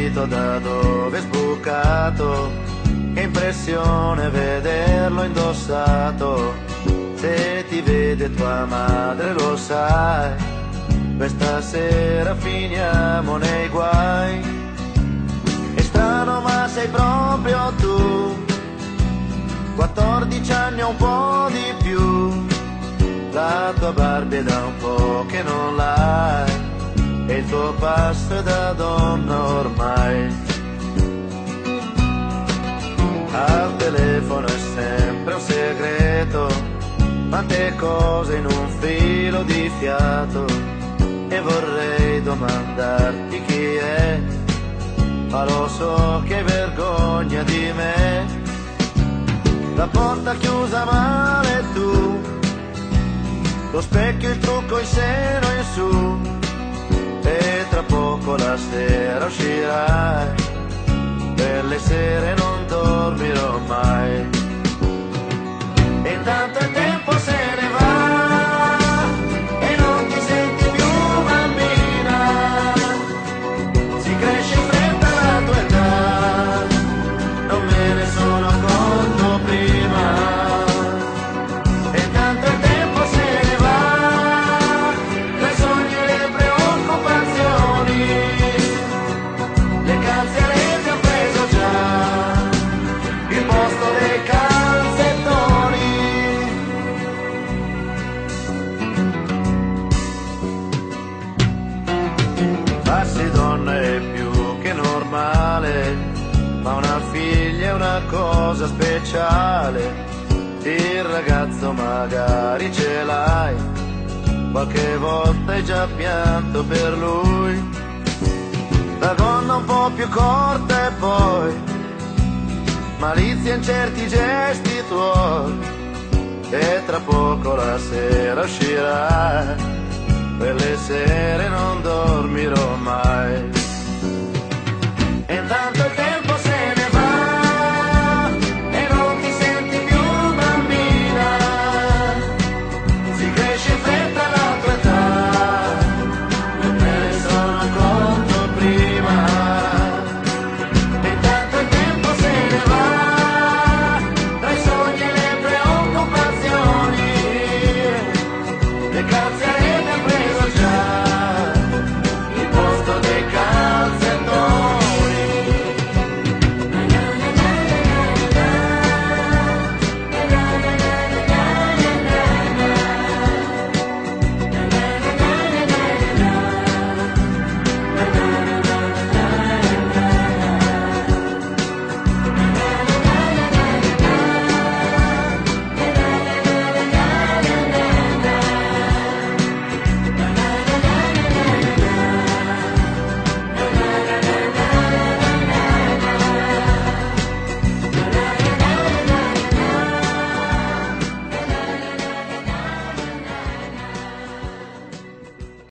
capito da dove è sbucato, che impressione vederlo indossato. Se ti vede tua madre lo sai, questa sera finiamo nei guai. È strano ma sei proprio tu, 14 anni o un po' di più. La tua Barbie è da un po' che non l'hai, e il tuo passo è da donna ormai. Al telefono è sempre un segreto, tante cose in un filo di fiato, e vorrei domandarti chi è, ma lo so che hai vergogna di me. La porta chiusa male tu, lo specchio, il trucco, il seno in su, e tra poco la sera uscirai, per le sere non dormirò mai. E intanto il tempo se ne va e non ti senti più bambina, si cresce in fretta la tua età, non me ne sono accorto prima. E intanto il tempo se ne va, tra i sogni e le preoccupazioni, le calze a rete ho preso già il posto dei calzettoni. Farsi donna è più che normale, ma una figlia è una cosa speciale. Il ragazzo magari ce l'hai, qualche volta hai già pianto per lui. La gonna un po' più corta e poi malizia in certi gesti tuoi, e tra poco la sera uscirà, per le sere